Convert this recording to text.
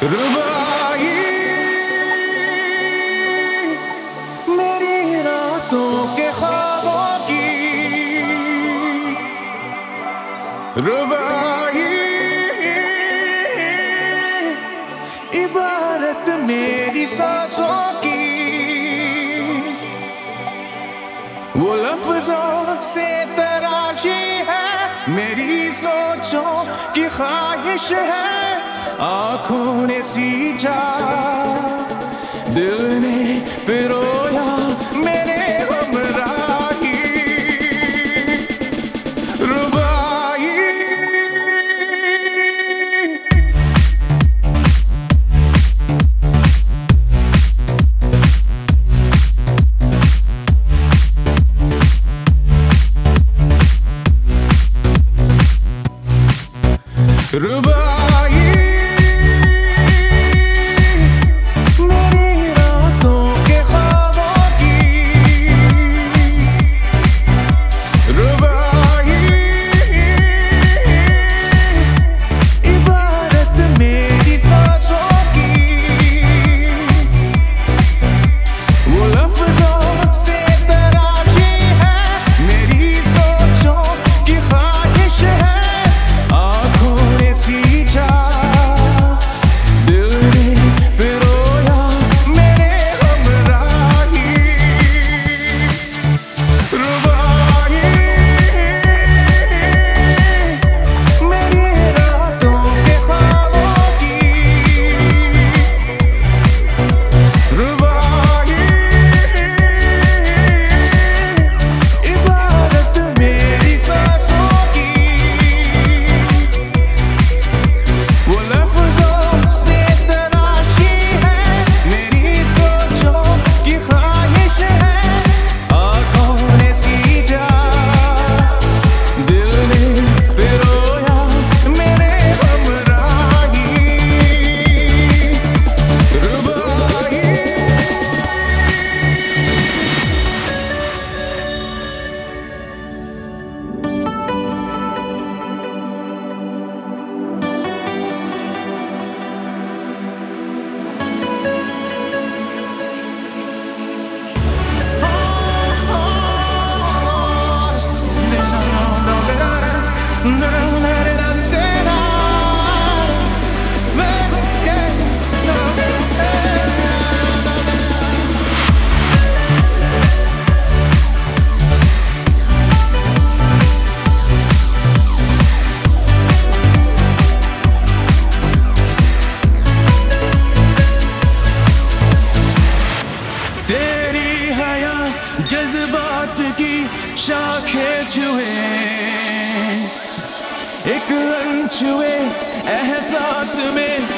रुबाई मेरी रातों के ख्वाबों की, रुबाई इबारत मेरी सांसों की, वो लफ्जों से तराशी है मेरी सोचों की ख्वाहिश है। आँखों ने सींचा, दिल ने पिरोया मेरे हमराही, रुबाई रुबाई मेरी रातों के ख्वाबों की, रुबाई इबारत मेरी सांसों की, वो लफ्जों से तराशी है मेरी सोचों की ख्वाहिश है। सींचा, दिल ने पिरोया मेरे हमराही, रुबाई मेरी रातों के ख्वाबों की, रुबाई इबारत मेरी सांसों की, वो लफ्जों से तराशी है मेरी सोचों की ख्वाहिश है। आँखों ने सींचा, दिल ने पिरोया मेरे हमराही, रुबाई तेरी हया जज्बात की शाखें छुए, एक अनछुए एहसास में